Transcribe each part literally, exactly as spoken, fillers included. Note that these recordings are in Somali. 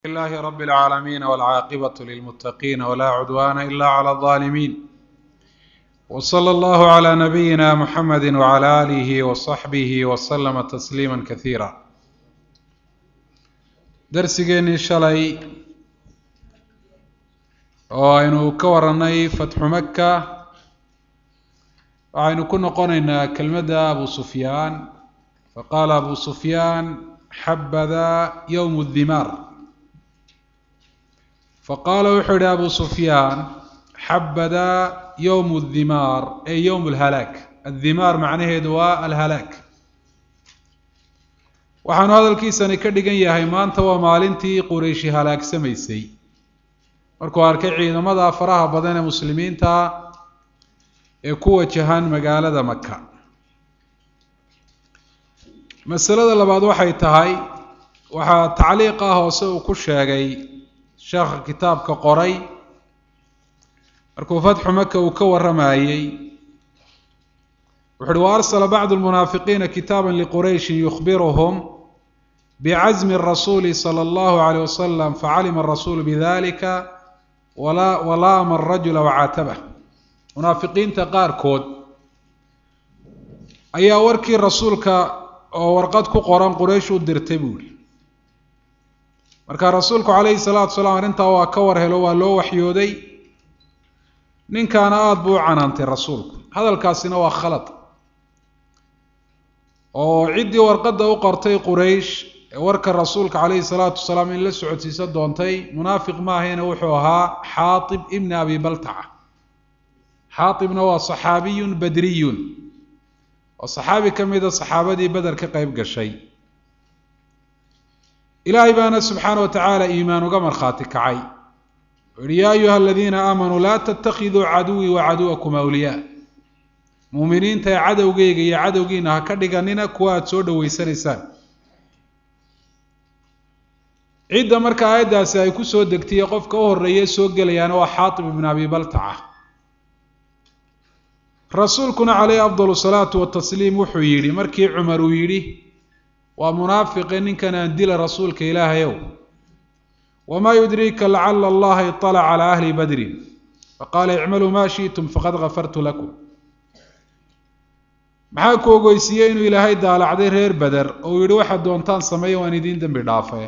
لله رب العالمين والعاقبة للمتقين ولا عدوان إلا على الظالمين وصلى الله على نبينا محمد وعلى آله وصحبه وسلم تسليما كثيرا درسيgeennii shalay oo aynu ka waranay fatxu maka waxaynu ku noqonaynaa kelmadda abu sufyaan faqaala abu sufyaan xabada yowm الdimar faqaala wuxuu yihi abu sufyaan xabada yowm الdimar ee yowm اlhalaak الdimaar macnaheedu waa alhalaak waxaanu hadalkiisani ka dhigan yahay maanta waa maalintii qurayshi halaagsamaysay markuu arkay ciidamada faraha badan ee muslimiinta ee ku wajahan magaalada maka masalada labaad waxay tahay waxaa tacliiqa hoose uu ku sheegay sheekha kitaabka qoray markuu fatxu maka uu ka waramayey wuxu uhi waarsala bacdu lmunaafiqiina kitaaba liqurayshin yukhbiruhum bicazmi الrasuuli salى اllahu عalيه wasalam facalima الrasuulu bidalika walaama الrajula wacaatabah munaafiqiinta qaarkood ayaa warkii rasuulka oo warqad ku qoran quraysh u dirtay buuri markaa rasuulku calayhi salaatu wasalaam arrintaa waa ka war helo waa loo waxyooday ninkaana aada buu u canaantay rasuulku hadalkaasina waa khalad oo ciddii warqadda u qortay quraysh ee warka rasuulka calayhi salaatu wasalaam in la socodsiisa doontay munaafiq maahayna wuxuu ahaa xaatib ibni abi baltaca xaatibna waa saxaabiyun badriyun oo saxaabi ka mida saxaabadii beder ka qeyb gashay ilaahay baana subxaana wa tacaala iimaan uga markhaati kacay u yihi yaa ayuha aladiina aamanuu laa tatakiduu caduwii wa caduwakum awliyaa muuminiinta ee cadowgeyga iyo cadowgiina ha ka dhiganina kuwa aada soo dhaweysanaysaan cidda marka aayaddaasi ay ku soo degtay qofka u horreeye soo gelayaana waa xaatib ibn abi baltaca rasuulkuna calayhi afdal salaatu watasliim wuxuu yidhi markii cumar uu yidhi waa munaafiqe ninkan aan dila rasuulka ilaahayow wamaa yudriika lacala allaha iطalaca calaa ahli badrin faqaala icmaluu maa shiئtum faqad gafartu lakum maxaa ku ogeysiiyey inuu ilaahay daalacday reer beder oo uu yidhi waxaad doontaan sameeya waan idiin dembi dhaafe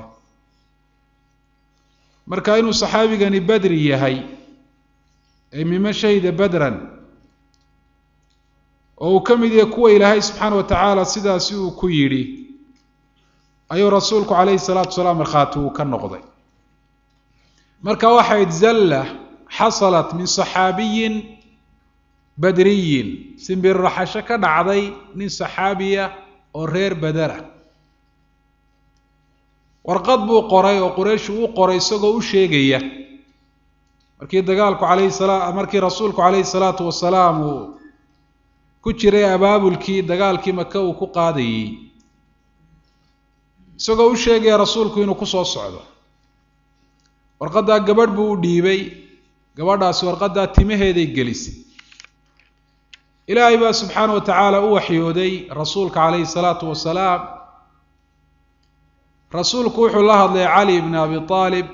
marka inuu saxaabigani badri yahay ee miman shahida badran oo uu ka mid yahay kuwa ilaahay subxaana wa tacaala sidaasi uu ku yidhi ayuu rasuulku calayhi salaatu wasalaam markhaati uu ka noqday marka waxayd zalla xasalat min saxaabiyin badriyin simbirraxasho ka dhacday nin saxaabiya oo reer badera warqad buu qoray oo quraysh uu qoray isagoo u sheegaya markii dagaalku calayhi salaa markii rasuulku calayhi salaatu wasalaam uu ku jiray abaabulkii dagaalkii maka uu ku qaadayey isagoo u sheegaya rasuulku inuu ku soo socdo warqaddaa gabadh buu u dhiibay gabadhaasi warqaddaa timaheeday gelisay ilaahay baa subxaana wa tacaala u waxyooday rasuulka calayhi salaatu wasalaam rasuulku wuxuu la hadlay cali ibn abi aalib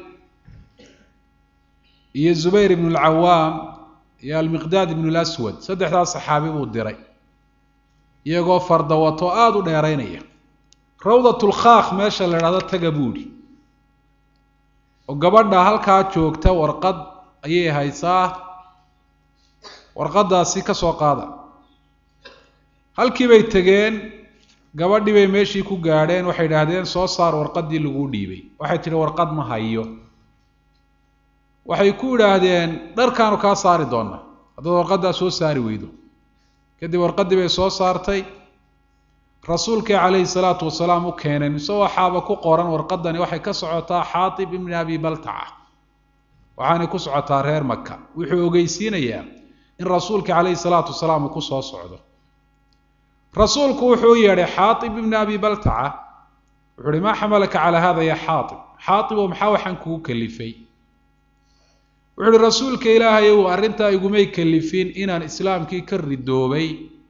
iyo zubayr ibn alcawaam iyo almiqdaad ibn laswad saddexdaas saxaabi buu diray iyagoo fardawato aada u dheeraynaya rawdatulkhaakh meesha la idhahdo taga buudhi oo gabadha halkaa joogta warqad ayay haysaa warqaddaasi ka soo qaada halkii bay tegeen gabadhii bay meeshii ku gaadheen waxay idhaahdeen soo saar warqaddii laguu dhiibay waxay tidhi warqad ma hayo waxay ku idhaahdeen dharkaanu kaa saari doonaa haddaad warqaddaa soo saari weydo kadib warqaddii bay soo saartay rasuulkii calayhi salaatu wasalaam u keeneen isagoo waxaaba ku qoran warqaddani waxay ka socotaa xaatib ibni abi baltaca waxaanay ku socotaa reer maka wuxuu ogeysiinayaa in rasuulkii calayhi salaatu wasalaam uu ku soo socdo rasuulku wuxuu yeedhay xaatib ibni abi baltaca wuxuu uhi maa xamalaka calaa hada ya xaatib xaatibo maxaa waxaan kugu kalifay wuxu uhi rasuulka ilaahayow arrintaa igumay kalifin inaan islaamkii ka ridoobay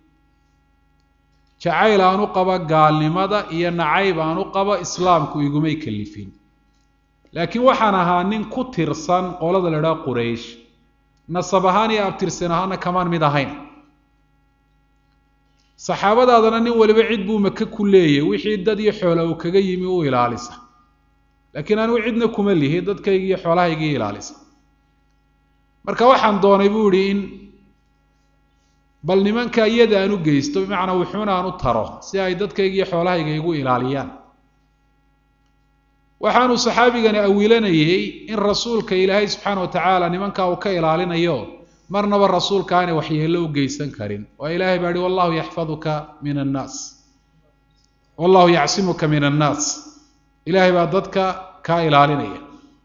jacayl aan u qabo gaalnimada iyo nacayb aan u qabo islaamku igumay kalifin laakiin waxaan ahaa nin ku tirsan qolada la yidhaha quraysh nasab ahaan iyo abtirsan ahaana kamaan mid ahayn saxaabadaadana nin waliba cid buu maka ku leeyay wixii dad iyo xoolo uu kaga yimi u ilaalisa laakiin anigu cidna kuma lihi dadkayga iyo xoolahayga ilaalisa marka waxaan doonay buu yidhi in bal nimanka iyada aan u geysto bimacnaa wuxuuna aan u taro si ay dadkayga iyo xoolahayga igu ilaaliyaan waxaanu saxaabigani awiilanayay in rasuulka ilaahay subxaana watacaala nimankaa uu ka ilaalinayo marnaba rasuulka aanay waxyeello u geysan karin waa ilaahay baa yihi wallahu yaxfaduka min annaas wallahu yacsimuka min annaas ilaahay baa dadka kaa ilaalinaya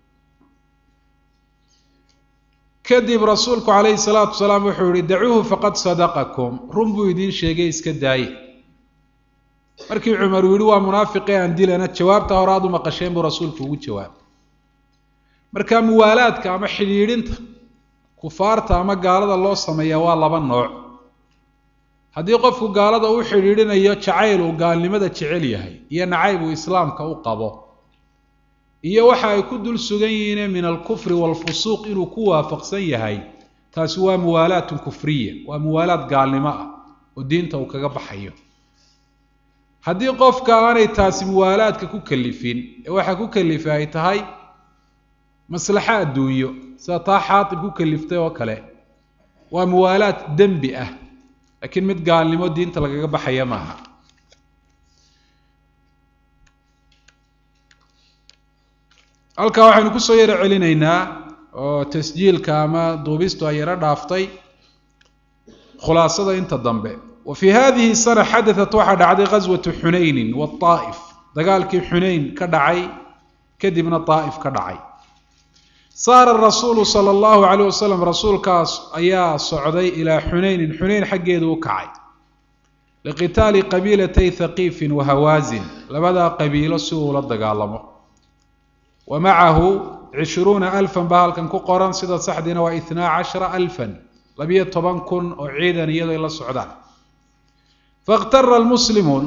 kadib rasuulku calayhi salaatu wasalaam wuxuu yihi dacuuhu faqad sadaqakum run buu idiin sheegay iska daaye markii cumar uu yihi waa munaafiqee aan dilana jawaabta hore aad u maqasheen buu rasuulku ugu jawaabay marka muwaalaadka ama xidhiidhinta kufaarta ama gaalada loo sameeyaa waa laba nooc haddii qofku gaalada u xidhiidhinayo jacayl uu gaalnimada jecel yahay iyo nacayb uu islaamka u qabo iyo waxa ay ku dul sugan yihiin min alkufri walfusuuq inuu ku waafaqsan yahay taasi waa muwaalaatun kufriya waa muwaalaad gaalnimo ah oo diinta uu kaga baxayo haddii qofka aanay taasi muwaalaadka ku kalifin ee waxa ku kalifa ay tahay maslaxa adduunyo sida taa xaatib ku kaliftay oo kale waa muwaalaad dembi ah laakiin mid gaalnimo diinta lagaga baxaya maaha halkaa waxaynu kusoo yaro celinaynaa oo tasjiilka ama duubistu ay yaro dhaaftay khulaasada inta dambe وفي هذه السنة حدثت واحد عدي غزوة حنين والطائف دقالك حنين كدعي كدبنا الطائف كدعي صار الرسول صلى الله عليه وسلم رسول كاس أيا صعدي إلى حنين حنين حقيد وكعي لقتال قبيلتي ثقيف وهوازن لبدا قبيلة سوء الدقالمه ومعه عشرون ألفا بهالكن كقران سيدة صحدنا واثنا عشر ألفا لبية طبان كن وعيدا يدو إلى السعودان فاغتر المسلمون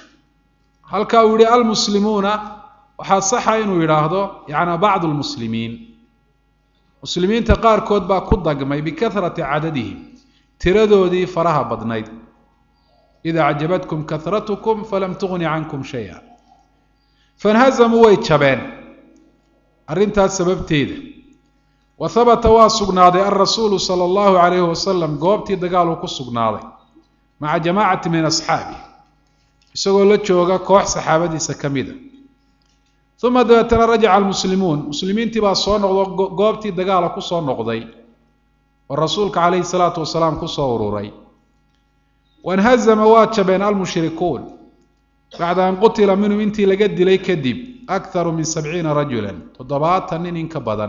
هل كاوري المسلمون وحاصحا إنه يراهدو يعني بعض المسلمين مسلمين تقار كود با كدقمي بكثرة عددهم تردو دي فرها بدنيد إذا عجبتكم كثرتكم فلم تغني عنكم شيئا فانهزموا ويتشبين أرنتها السبب تيده وثبت واسقناضي الرسول صلى الله عليه وسلم قوبتي دقالو كسقناضي مع جماعة من أصحابه يسوقوا لتشوغا كوح صحابتي سكميدا ثم داتنا رجع المسلمون مسلمين تبا صون قوبتي دقالو كسون نقضي والرسول عليه الصلاة والسلام كسوروري وانهزم واتش بين المشركون بعد أن قتل منهم انتي لقد لي كذب أكثر من سبعين رجلا تضبعات تنين كبدا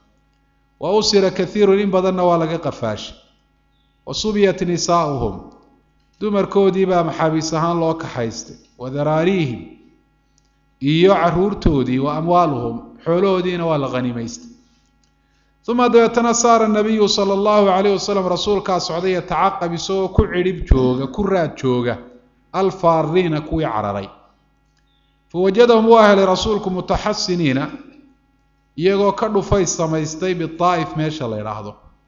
وأسر كثير إن بدن ولا قفاش وصبيت نساؤهم دمر كودي با محابسهان لو كحيست وذراريهم إيو عرور تودي وأموالهم حولودين ولا غنيميست ثم ديتنا صار النبي صلى الله عليه وسلم رسول كاسعودية تعقب سو كعرب جوغا كرات جوغا الفارين كوي عرري فوجدهم واهل رسولكم متحسنين يغو كدو فاي سميستي بالطائف ماشا لا يراهدو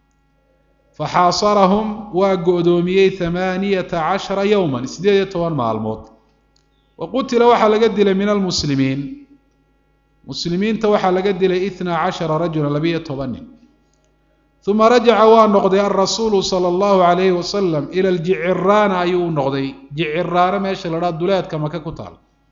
فحاصرهم وقدوميي ثمانية عشر يوما سديدة طوان مع الموت وقتل وحا لقدل من المسلمين مسلمين توحى لقدل اثنا عشر رجلا لبية طوان ثم رجع ونقضي الرسول صلى الله عليه وسلم إلى الجعران أيو نقضي جعران ماشا لراد دولات كما ككتال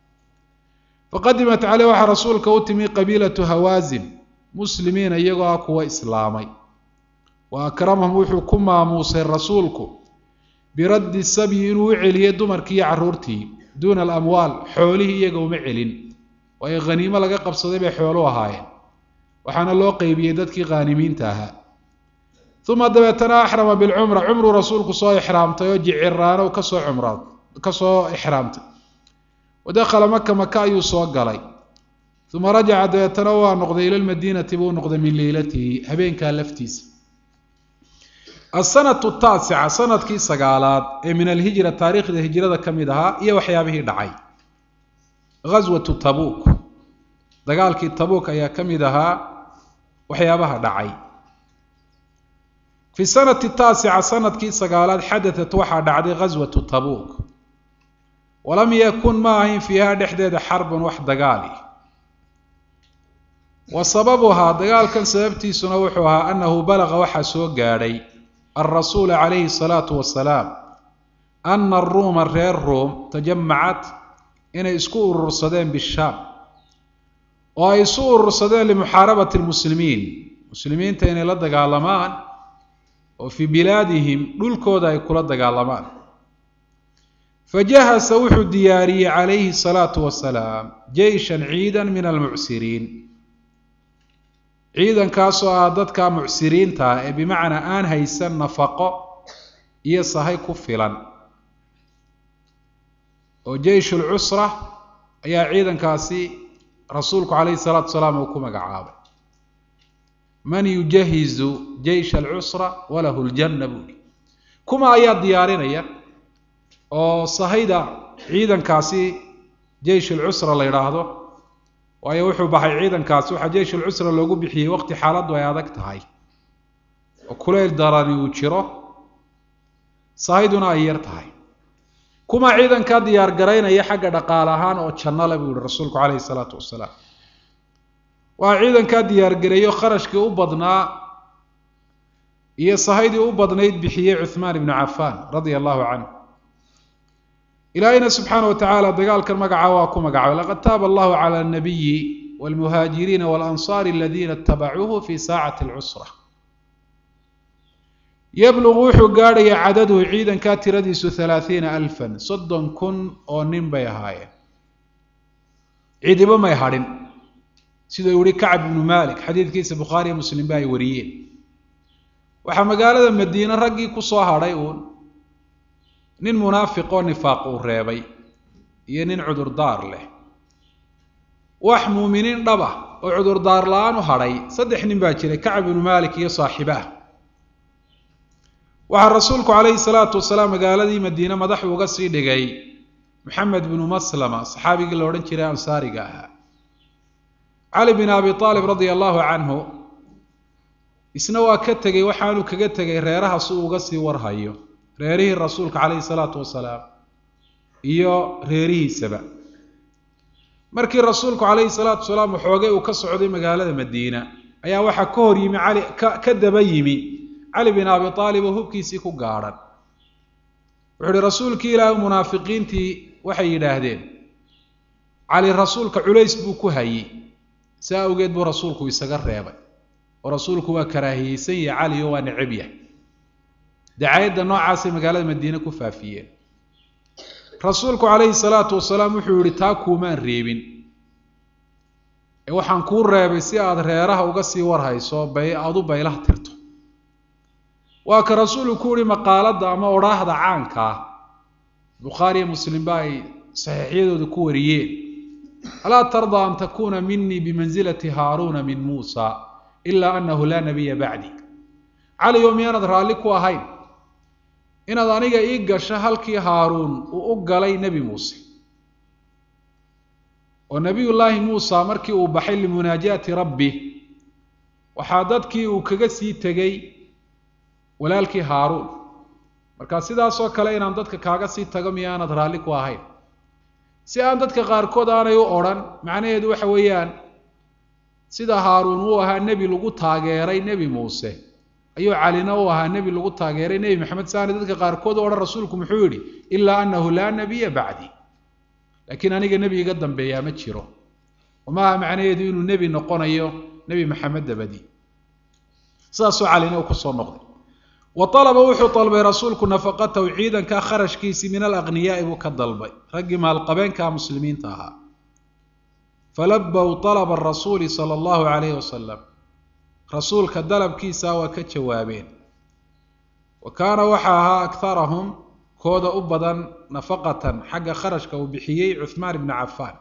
فقدمت عليه وحى رسولك وتمي قبيلة هوازن مسلمين يقوا أقوى إسلامي وأكرمهم وحكما موسى رسولك برد السبي إنو علي دمركي عرورتي دون الأموال حوله يقوا معلن وأي غنيمة لقى قبصة بحولوها هاي وحنا الله قيبي يددك غانمين تاها ثم دبتنا أحرم بالعمرة عمر رسولك صو إحرامته يجي عرانه وكسو عمرات كسو إحرامته ودخل مكة مكة يوسو قلي ثم رجع دبتنا نقضي إلى المدينة بو نقضي من ليلته هبين كان لفتيس السنة التاسعة سنة كي سقالات من الهجرة تاريخ الهجرة كمدها هي وحيابه دعي غزوة تبوك dagaalkii Tabuk ayaa kamid ahaa waxyaabaha dhacay في السنة التاسعة سنة كي سقالات حدثت واحد عدي غزوة تبوك ولم يكن معهم فيها دحديد حرب واحد قالي وسببها دقال كان سببتي سنوحها أنه بلغ وحسو قاري الرسول عليه الصلاة والسلام أن الروم الرير الروم تجمعت إن يسكوا الرصدين بالشام ويسوا الرصدين لمحاربة المسلمين مسلمين تين لدق علمان وفي بلادهم دولكودا يكون لدق علمان فجهز وحو الدياري عليه الصلاة والسلام جيشا عيدا من المعسرين عيدا كاسو آدادك معسرين تا بمعنى آن هيسان نفقه يصهي كفلا وجيش العسرة يا عيدا كاسي رسولك عليه الصلاة والسلام وكما قعابه من يجهز جيش العسرة وله الجنة بولي كما آيات ديارين يا وصهيدا عيدا كاسي جيش العسرة اللي يراهدو ويوحو بحي عيدا كاسي وحا جيش العسرة اللي يقول بحي وقت حالات ويادك تهاي وكليل داراني وشيره صهيدنا أيار تهاي كما عيدا كديار قرين يا حق دقالهان او جنة بول رسولك عليه الصلاة والسلام وعيدا كديار قريو خرجك u badnaa iyo sahaydii u badnayd bixiyay Uthman ibn Affan radiyallahu anhu ilaahina subhanahu wa ta'ala dagaalkan magaca waa ku magacaabay laqad taaba Allahu ala an-nabiy wal muhajirin wal ansar alladhina ittaba'uhu fi sa'ati al-usra يبلغ وحو قاري عدده عيدا كاترديس ثلاثين ألفا صدن كن أو نين بيهاي عيدي بما يهارين سيدو يوري كعب بن مالك حديث كيس بخاري مسلم باي وريين وحما قال هذا مدينة رقي كصوها ريون نين منافق ونفاق الريبي ينين عذر دار له وحمو منين ربا وعذر دار لان وهاري صدح نين باكي كعب بن مالك يا صاحبه وعن رسولك عليه الصلاة والسلام قال لي مدينة مدح وقصي دقي محمد بن مسلمة صحابي قال له كرا أنصاري قاها علي بن أبي طالب رضي الله عنه إسنوا كتجي وحانو كجتجي ريرها سوء قصي ورهايو ريره الرسولك عليه الصلاة والسلام إيو ريره السبع مركي رسولك عليه الصلاة والسلام وحوجي وكسعودي مقالة مدينة أيا وحا كوري مع علي كدبيمي علي بن أبي طالب وهو كيسي كو قارن وحولي رسولك إلى المنافقين تي وحي يلاهدين علي رسولك عليس بوكو هاي ساو قد بو رسولك ويساقر ريبا ورسولك هو كراهي سي علي ونعبيه دعاية نوع عاصي مقالة مدينة كفافية رسولك عليه الصلاة والسلام وحولي تاكو من ريبين وحان كور ريبي سي آد ريرها وقسي ورهاي سو بي آدو بيله ترتو وك رسول كوري مقالة أما وراهد عنك بخاري مسلم باي صحيحين ذكوريين ألا ترضى أن تكون مني بمنزلة هارون من موسى إلا أنه لا نبي بعدي على يوم ينظر لك وهاي إن ذانيك إيقا شهلك هارون وأقى لي نبي موسى ونبي الله موسى مركي وبحل مناجاة ربي وحادتك وكغسي تغي walaalkii haaruun marka sidaas oo kale inaan dadka kaaga sii tago miyaanad raali ku ahayn si aan dadka qaar kood aanay u oran macnaheedu waxa weeyaan sida haaruun uu ahaa nabi lagu taageeray nabi muuse ayuu calina uu ahaa nabi lagu taageeray nabi maxamed saani dadka qaar kood oo rasuulku muxuu yiri illa annahu la nabiyya ba'di laakiin aniga nabiga dambeeya ma jiro wama macnaheedu inuu nabi noqonayo nabi maxamed dabadi saasoo calina uu ku soo noqday وطلب وحو طلب رسولك نفقته عيدا كخرج كيسي من الأغنياء وكالضلبي رقم القبين كمسلمين تاها فلبوا طلب الرسول صلى الله عليه وسلم رسول كالدلب كيسا وكتشوابين وكان وحاها أكثرهم كود أبدا نفقة حق خرج كوبحيي عثمان بن عفان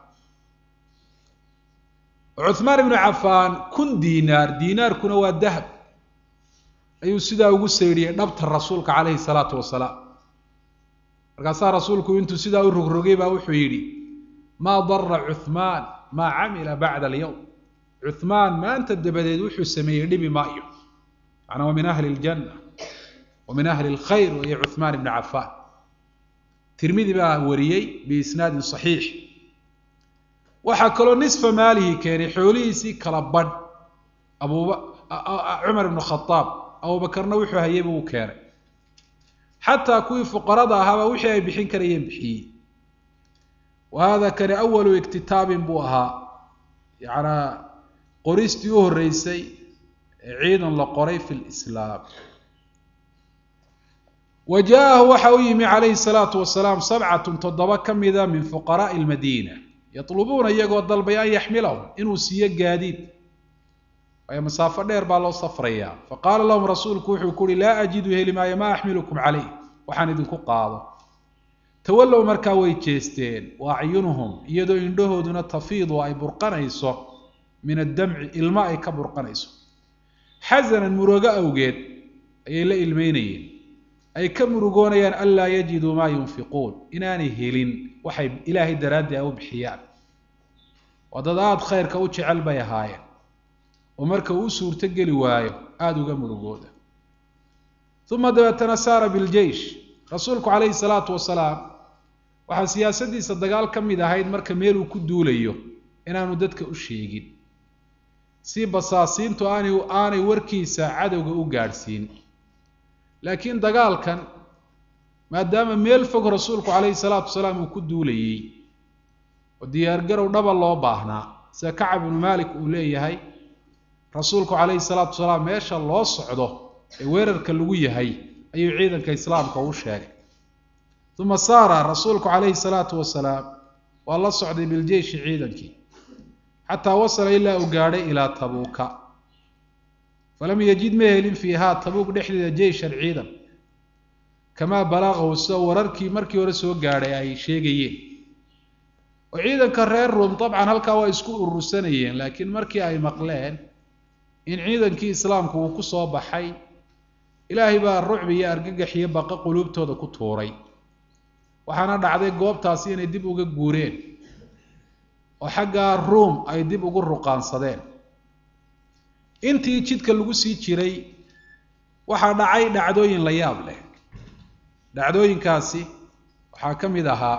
عثمان بن عفان كن دينار دينار كنوا الذهب ayuu sidaa ugu seeriyay dhabta rasuulka kaleey salaatu wasalaam markaas rasuulku intuu sidaa u rogrogay baa wuxuu yiri ma darra Uthman maa camila bacda alyowm cuthmaan maanta dabadeed wuxuu sameeyey dhibi maayo macnaa waa min ahli ljanna wa min ahli lkhayr wahiyo cuthmaan ibni cafaan tirmidi baa wariyey biisnaadin saxiix waxaa kaloo nisfa maalihi keenay xoolihiisii kala badh abuba cumar ibnu khadaab abubakarna wuxuu hayeyba uu keenay xataa kuwii fuqarada ahaaba wixii ay bixin karayeen bixiyey wa hada kani awalu iktitaabin buu ahaa yacnaa qoristii u horreysay ee ciidan la qoray fi lislaam wa jaaءahu waxa u yimi calayhi الsalaatu wasalaam sabcatun toddoba ka mida min fuqaraaءi اlmadiina yatlubuuna iyagoo dalbay an yaxmilahum inuu siiyo gaadiid waayo masaafo dheer baa loo safrayaa faqaala lahum rasuulku wuxuu ku uhi laa ajidu heli maayo maa axmilukum calayh waxaan idinku qaado tawallow markaa way jeesteen wa acyunuhum iyadoo indhahooduna tafiidu ay burqanayso min addamci ilmo ay ka burqanayso xasanan murugo awgeed ayay la ilmeynayeen ay ka murugoonayaan anlaa yajiduu maa yunfiquun inaanay helin waxay ilaahay daraaddii ay u bixiyaan waa dad aada khayrka u jecel bay ahaayeen oo marka uu suurto geli waayo aada uga murugooda uma dabeetana saara biljeish rasuulku calayhi salaatu wasalaam waxaa siyaasaddiisa dagaal ka mid ahayd marka meel uu ku duulayo inaanu dadka u sheegin si basaasiintu aanay aanay warkiisa cadowga u gaadhsiin laakiin dagaalkan maadaama meel fog rasuulku calayhi salaatu wasalaam uu ku duulayey oo diyaargarow dhaba loo baahnaa sida kacab ibnu maalik uu leeyahay rasuulku calayhi salaatu wasalaam meesha loo socdo ee weerarka lagu yahay ayuu ciidanka islaamka u sheegay uma saara rasuulku calayhi salaatu wasalaam waa la socday biljeishi ciidankii xataa wasala ilaa uu gaadhay ilaa tabuuka falam yajid ma helin fiihaa tabuuk dhexdeeda jeyshan ciidan kamaa balaqahu sida wararkii markii hore soo gaadhay ay sheegayeen oo ciidanka reer ruum dabcan halkaa waa isku urursanayeen laakiin markii ay maqleen in ciidankii islaamku uu ku soo baxay ilaahay baa rucbi iyo argagax iyo baqa quluubtooda ku tuuray waxaana dhacday goobtaasi inay dib uga guureen oo xaggaa ruum ay dib ugu ruqaansadeen intii jidka lagu sii jiray waxaa dhacay dhacdooyin la yaab leh dhacdooyinkaasi waxaa ka mid ahaa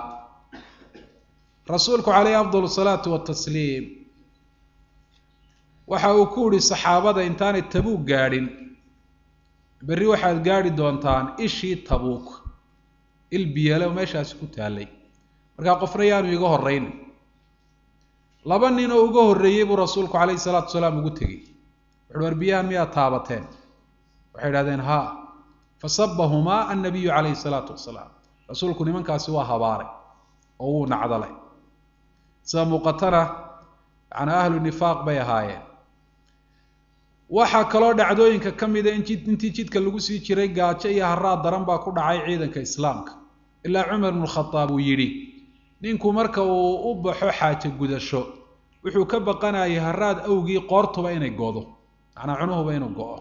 rasuulku calayhi afdal salaatu watasliim waxa uu ku yihi saxaabada intaanay tabuuk gaadhin berri waxaad gaadhi doontaan ishii tabuuk il biyalo meeshaasi ku taallay markaa qofna yaanu iga horraynin laba nin oo uga horreeyey buu rasuulku calayhi salaatu wasalaam ugu tegey wuxuuhi war biyahan miyaad taabateen waxay idhahdeen haa fasabahumaa annabiyu calayhi salaatu wasalaam rasuulku nimankaasi waa habaaray oo wuu nacdalay sida muuqatana yacnaa ahlu nifaaq bay ahaayeen waxaa kaloo dhacdooyinka ka mida in jid intii jidka lagu sii jiray gaajo iyo haraad daran baa ku dhacay ciidanka islaamka ilaa cumar ibnu khadaab uu yidhi ninku marka uu u baxo xaajo gudasho wuxuu ka baqanayay haraad awgii qoortuba inay godo macnaa cunuhuba inuu go-o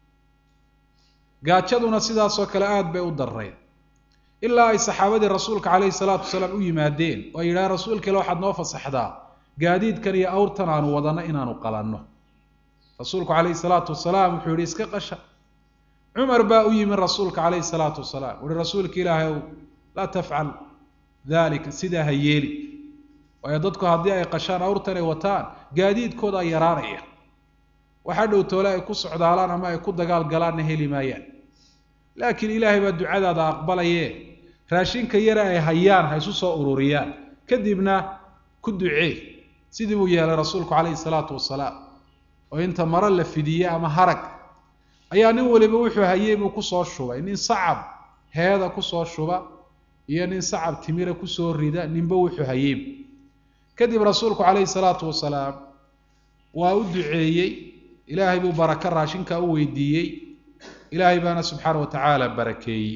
gaajaduna sidaasoo kale aada bay u darrayd ilaa ay saxaabadii rasuulka calayhi salaatu wasalaam u yimaadeen oo ay yidhaha rasuulka ile waxaad noo fasaxdaa gaadiidkan iyo awrtan aanu wadanno inaanu qalanno rasuulku calayhi salaatu wasalaam wuxuu yihi iska qasha cumar baa u yimi rasuulka calayhi salaatu wasalaam wuhi rasuulka ilaahay ow laa tafcal dalika sidaa ha yeeli waayo dadku haddii ay qashaan awrtan ay wataan gaadiidkooda ay yaraanaya waxa dhow toole ay ku socdaalaan ama ay ku dagaal galaanna heli maayaan laakiin ilaahay baa ducadaada aqbalayee raashinka yara ay hayaan ha isu soo ururiyaan kadibna ku ducee sidii buu yeelay rasuulku calayhi salaatu wasalaam oo inta maro la fidiye ama harag ayaa nin waliba wuxuu hayey buu kusoo shubay nin sacab heeda kusoo shuba iyo nin sacab timira kusoo rida ninba wuxuu hayey kadib rasuulku calayhi salaatu wasalaam waa u duceeyey ilaahay buu baraka raashinka u weydiiyey ilaahay baana subxaana wa tacaala barakeeyey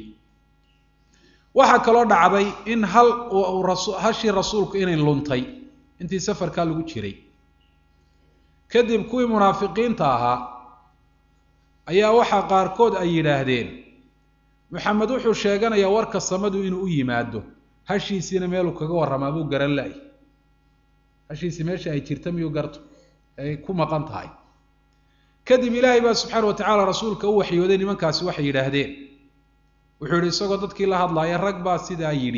waxaa kaloo dhacday in hal hashii rasuulku inay luntay intii safarkaa lagu jiray kadib kuwii munaafiqiinta ahaa ayaa waxaa qaarkood ay yidhaahdeen maxamed wuxuu sheeganayaa warka samadu inuu u yimaado hashiisiina meeluu kaga warramaa buu garan la-ay hashiisi meesha ay jirta miyuu garto ay ku maqan tahay kadib ilaahay baa subxaana watacaala rasuulka u waxyooday nimankaasi waxay yidhaahdeen wuxuu yidhi isagoo dadkii la hadlaaya rag baa sidaa yidhi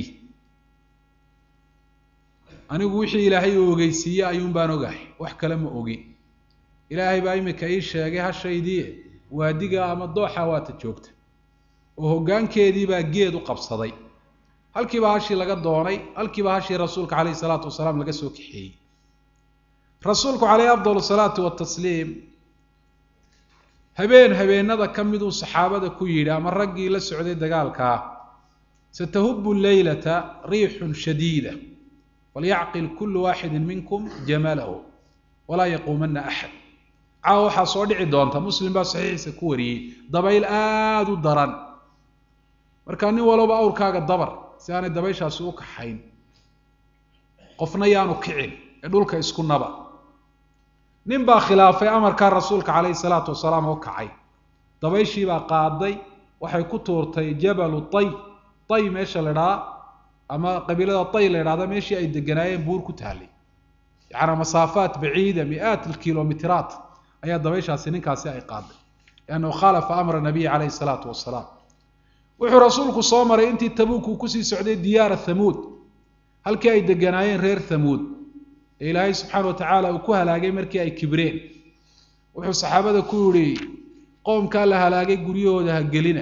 anigu wixii ilaahay uu ogeysiiyey ayuun baan ogahay wax kale ma ogi ilaahay baa imika ii sheegay hashaydii waadiga ama dooxa waata joogta oo hoggaankeedii baa geed u qabsaday halkiiba hashii laga doonay halkiiba hashii rasuulka calayhi salaatu wasalaam laga soo kaxeeyey rasuulku calayhi afdal salaatu watasliim habeen habeenada ka miduu saxaabada ku yidhi ama raggii la socday dagaalkaa satahubu leylata riixun shadiida walyacqil kullu waaxidin minkum jamalahu walaa yaquumanna axad caawa waxaa soo dhici doonta muslim baa saxiixiisa ku wariyey dabayl aada u daran markaa nin walba awrkaaga dabar si aanay dabayshaasi u kaxayn qofna yaanu kicin ee dhulka isku naba nin baa khilaafay amarkaa rasuulka calayhi salaatu wasalaam oo kacay dabayshii baa qaaday waxay ku tuurtay jabalu tay tay meesha la idhaha ama qabiilada tay la idhahda meeshii ay deganaayeen buur ku taallay yacni masaafaat baciida mi-aat alkilomitiraat ayaa dabayshaasi ninkaasi ay qaaday liannahu khaalafa amra nabiyi calayhi salaatu wasalaam wuxuu rasuulku soo maray intii tabuuk uu kusii socday diyaara thamuud halkii ay deganaayeen reer thamuud ee ilaahay subxaana watacaala uu ku halaagay markii ay kibreen wuxuu saxaabada ku yidhi qoomkaa la halaagay guryahooda ha gelina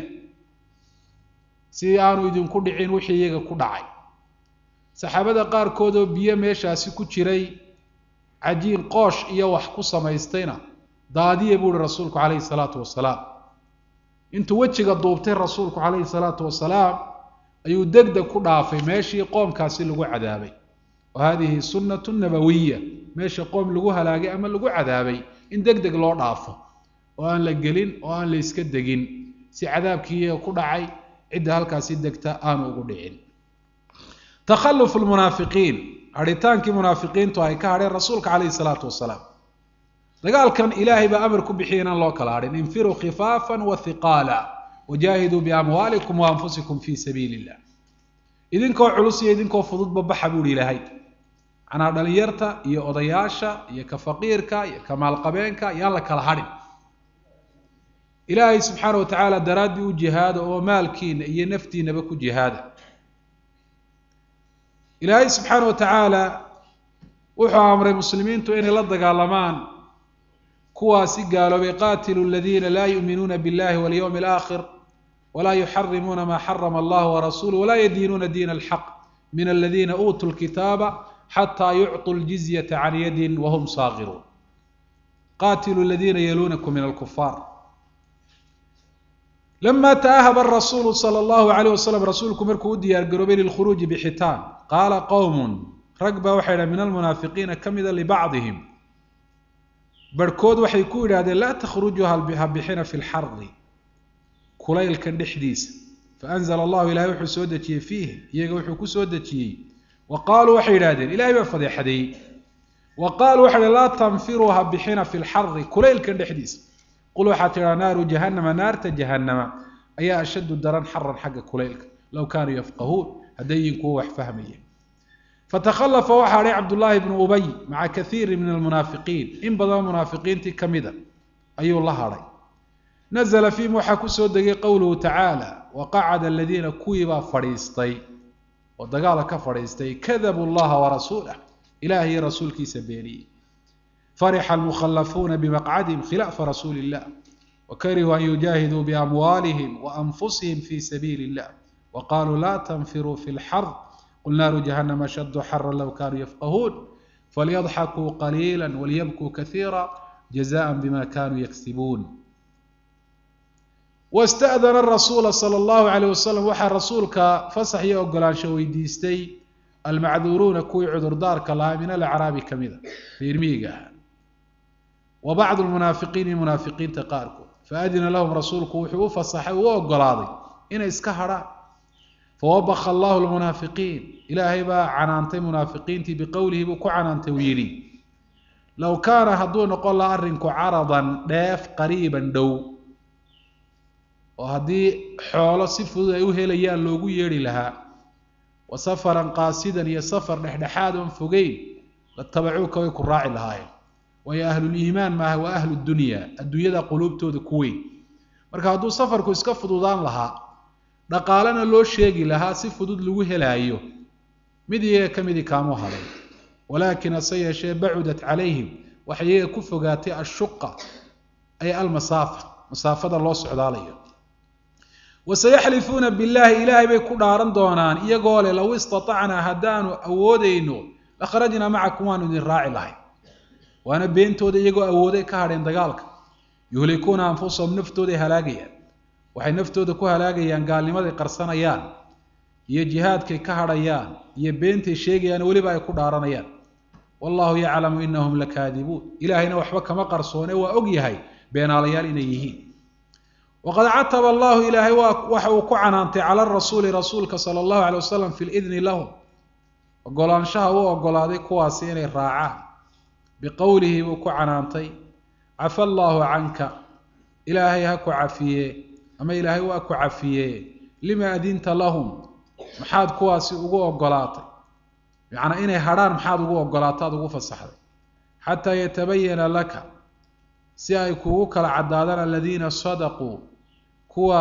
si aanu idinku dhicin wixii iyaga ku dhacay saxaabada qaarkood oo biyo meeshaasi ku jiray cajiin qoosh iyo wax ku samaystayna daadiya buu yihi rasuulku calayhi salaatu wasalaam intuu wejiga duubtay rasuulku calayhi salaatu wasalaam ayuu degdeg ku dhaafay meeshii qoomkaasi lagu cadaabay wa hadihi sunnatu nabawiya meesha qoom lagu halaagay ama lagu cadaabay in degdeg loo dhaafo oo aan la gelin oo aan la iska degin si cadaabkii iyaga ku dhacay cidda halkaasi degta aanu ugu dhicin takhalufu lmunaafiqiin hadhitaankii munaafiqiintu ay ka hadheen rasuulka calayhi salaatu wasalaam dagaalkan ilaahay baa amar ku bixiyay inaan loo kala hadhin infiruu khifaafan wa hiqaala wajaahiduu biamwaalikum wa anfusikum fii sabiili illah idinkoo culus iyo idinkoo fududba baxa buu ihi ilaahay macnaa dhalinyarta iyo odayaasha iyo ka faqiirka iyo ka maalqabeenka yaan la kala hadhin ilaahay subxaana watacaala daraaddii u jihaada oo maalkiina iyo naftiinaba ku jihaada ilaahay subxaana watacaala wuxuu amray muslimiintu inay la dagaalamaan kuwaasi gaaloobay qaatilu aladiina laa yu'minuuna biاllahi walyawmi alaakhir walaa yuxarimuuna maa xarama allah warasuuluh walaa yadiinuuna diina alxaq min aladiina uutuu lkitaaba xataa yucطuu ljizyata can yadin wahum saagiruun qaatilu aladiina yaluunakum min alkufaar lama taahaba arasuulu sala allahu alayh wasalam rasuulku markuu u diyaar garoobay lilkhuruuji bixitaan qaala qowmun rag baa waxay dhahen min almunaafiqiina ka mida libacdihim barhkood waxay ku yidhahdeen laa takhrujuu ha bixina fi lxardi kulaylkan dhexdiisa faanzala allahu ilahay wuxuu soo dejiyey fiihim iyaga wuxuu ku soo dejiyey wa qaaluu waxay yidhahdeen ilahay baa fadeexadeeyey wa qaaluu waxay dhaheen laa tanfiruu ha bixina fi lxardi kulaylkan dhexdiisa qul waxaa tidhaa naaru jahannama naarta jahannama ayaa ashaddu daran xaran xagga kulaylka low kaanuu yafqahuun hadday yiin kuwa wax fahmaya fatakhallafa waxaa hadhay cabdullaahi bnu ubay maca kathiirin min almunaafiqiin in badan munaafiqiintii ka mida ayuu la hadhay nazla fiihim waxaa kusoo degay qowluhu tacaala waqacada aladiina kuwiibaa fadhiistay oo dagaala ka fadhiistay kadabuu llaha warasuulah ilaah iyo rasuulkiisa beeniyey farixa almukhallafuuna bimaqcadihim khilaafa rasuuli illah wakarihuu an yujaahiduu biamwaalihim waanfusihim fi sabiili illah waqaaluu laa tanfiruu fi lxard qul naaru jahannama ashaddu xaran low kaanuu yafqahuun falyadxakuu qaliila walyabkuu kaiira jazaan bima kanuu yaksibuun wasta'dana rasuula sala allahu calayh wasalam waxaa rasuulka fasax iyo ogolaansho weydiistay almacduuruuna kuwii cudurdaarka lahaa min alacraabi ka mida reer miyiga ahaa wa bacdu lmunaafiqiin iyo munaafiqiinta qaarkood faadina lahum rasuulku wuxuu u fasaxay uu ogolaaday inay iska hadhaan fawabaka allahu lmunaafiqiin ilaahay baa canaantay munaafiqiintii biqowlihi buu ku canaantay uu yidhi low kaana hadduu noqon laha arrinku caradan dheef qariiban dhow oo haddii xoolo si fudud ay u helayaan loogu yeedhi lahaa wa safaran qaasidan iyo safar dhexdhexaad oon fogeyn latabacuuka way ku raaci lahaayeen waayo ahluliimaan maaha waa ahlu dunya adduunyada quluubtooda ku weyn marka hadduu safarku iska fududaan lahaa dhaqaalena loo sheegi lahaa si fudud lagu helaayo mid iyaga ka midii kaamuu haday walaakin hase yeeshee bacudat calayhim waxay iyaga ku fogaatay ashuqa ay almasaafa masaafada loo socdaalayo wasayaxlifuuna billaahi ilaahay bay ku dhaaran doonaan iyagoo leh low istatacnaa haddaanu awoodayno lakharajnaa macakum waanu idin raaci lahay waana beentooda iyagoo awooday ka hadheen dagaalka yuhlikuuna anfusahum naftooday halaagayaan waxay naftooda ku halaagayaan gaalnimaday qarsanayaan iyo jihaadkay ka hadhayaan iyo beentay sheegayaan weliba ay ku dhaaranayaan wallahu yaclamu inahum lakaadibuun ilaahayna waxba kama qarsoone waa og yahay beenaalayaal inay yihiin waqad cataba allahu ilaahay waxa uu ku canaantay cala rasuuli rasuulka sala allahu calay wasalam fi lidni lahum ogolaanshaha uu ogolaaday kuwaasi inay raacaan biqowlihi buu ku canaantay cafa allaahu canka ilaahay ha ku cafiye ama ilaahay waa ku cafiye lima adinta lahum maxaad kuwaasi ugu ogolaatay macnaa inay hadhaan maxaad ugu ogolaataad ugu fasaxday xataa yatabayana laka si ay kugu kala caddaadaan aladiina sadaquu kuwa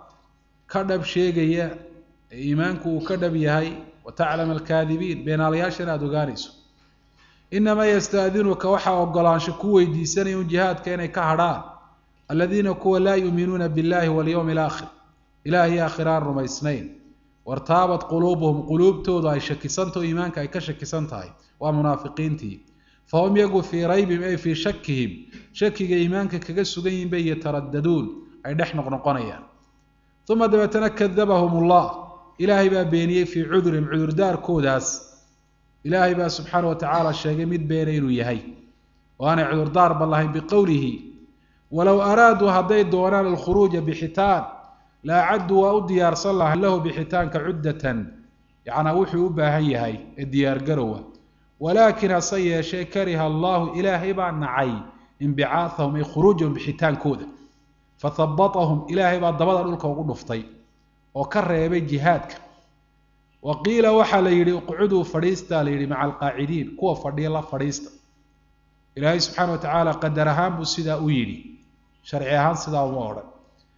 ka dhab sheegaya ee iimaanku uu ka dhab yahay wataclama alkaadibiin beenaalayaashana aada ogaanayso inamaa yastaadinuka waxaa ogolaansho ku weydiisanaya un jihaadka inay ka hadhaan aladiina kuwa laa yuuminuuna billahi walyowmi alaakhir ilaahay aakhiraan rumaysnayn wartaabat quluubuhum quluubtooda ay shakisantaho iimaanka ay ka shakisan tahay waa munaafiqiintii fahum yagu fii raybihim ay fii shakihim shakiga iimaanka kaga sugan yihin bay yataraddaduun ay dhex noqnoqonayaan uma dabeetana kadabahum ullah ilaahay baa beeniyey fii cudurihim cudurdaarkoodaas ilaahay baa subxaana wa tacaala sheegay mid beena inuu yahay oo aanay cudurdaarba lahayn biqowlihi walow araaduu hadday doonaan alkhuruuja bixitaan la acaddu waa u diyaarsan lahay lahu bixitaanka cuddatan yacnaa wuxuu u baahan yahay ee diyaargarowa walaakin hase yeeshee kariha allahu ilaahay baa nacay inbicaahahum ay khuruujahum bixitaankooda fahabatahum ilaahay baa dabada dhulka ugu dhuftay oo ka reebay jihaadka wa qiila waxaa la yidhi uqcuduu fadhiistaa la yidhi maca alqaacidiin kuwa fadhiya la fadhiista ilaahay subxaana wa tacaala qadar ahaan buu sidaa u yidhi sharci ahaan sidaa uma odhan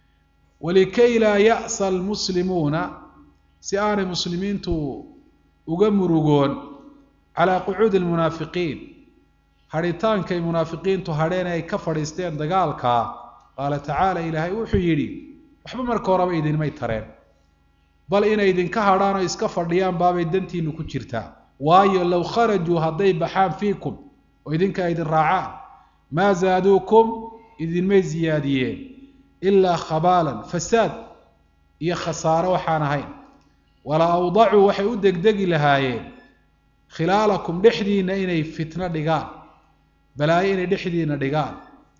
walikay laa ya'sa almuslimuuna si aanay muslimiintu uga murugoon calaa qucuudi almunaafiqiin hadhitaankay munaafiqiintu hadheen ay ka fadhiisteen dagaalkaa qaala tacaala ilaahay wuxuu yidhi waxba marka horeba idinmay tareen bal inay idinka hadhaan oo iska fadhiyaan baabay dantiinu ku jirtaa waayo low kharajuu hadday baxaan fiikum oo idinka idin raacaan maa zaaduukum idinmay ziyaadiyeen ilaa khabaalan fasaad iyo khasaare waxaan ahayn wala awdacuu waxay u degdegi lahaayeen khilaalakum dhexdiina inay fitno dhigaan balaayo inay dhexdiina dhigaan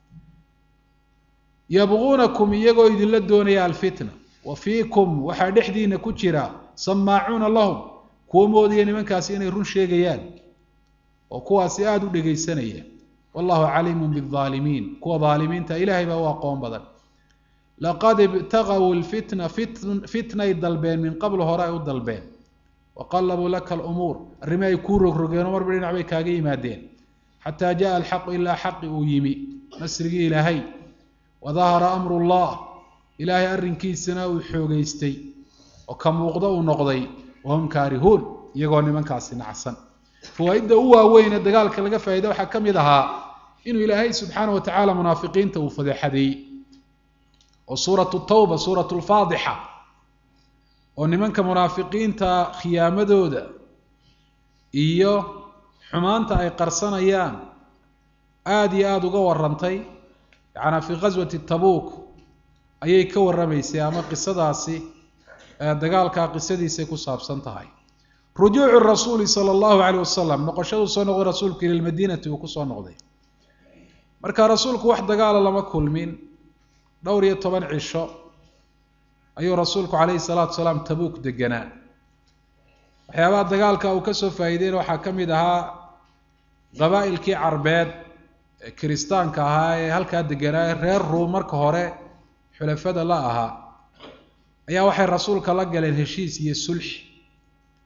yabquunakum iyagoo idinla doonaya alfitna wa fiikum waxaa dhexdiina ku jira samaacuuna lahum kuwa moodaya nimankaasi inay run sheegayaan oo kuwaasi aada u dhegaysanaya wallahu caliimun biaalimiin kuwa aalimiinta ilaahay baa u aqoon badan laqad ibtagaw lfitna fitnay dalbeen min qabl hore ay u dalbeen waqallabuu laka alumuur arrimi ay kuu rogrogeenoo marba dhinac bay kaaga yimaadeen xataa jaa alxaqu ilaa xaqi uu yimi nasrigii ilaahay wadahara amru llah ilaahay arrinkiisana uu xoogeystay oo ka muuqdo uu noqday wahum kaarihuun iyagoo nimankaasi nacsan fawaaidda u waaweyne dagaalka laga faa'iida waxaa ka mid ahaa inuu ilaahay subxaana wa tacaala munaafiqiinta uu fadeexadeeyey oo suuratu tawba suuratu lfaadixa oo nimanka munaafiqiinta khiyaamadooda iyo xumaanta ay qarsanayaan aada iyo aada uga warantay yacnaa fii ghaswati tabuuk ayay ka warramaysay ama qisadaasi dagaalkaa qisadiisay ku saabsan tahay rujuucu rasuuli sala allahu calayh wasalam noqoshaduu soo noqday rasuulku ila lmadiinati uu kusoo noqday marka rasuulku wax dagaala lama kulmin dhowr iyo toban cisho ayuu rasuulku calayhi salaatu wasalaam tabuuk deganaa waxyaabaha dagaalka uu kasoo faa'iideyna waxaa ka mid ahaa qabaa'ilkii carbeed ee kiristaanka ahaa ee halkaa deganaa reer ruum marka hore xulafada la ahaa ayaa waxay rasuulka la galeen heshiis iyo sulxi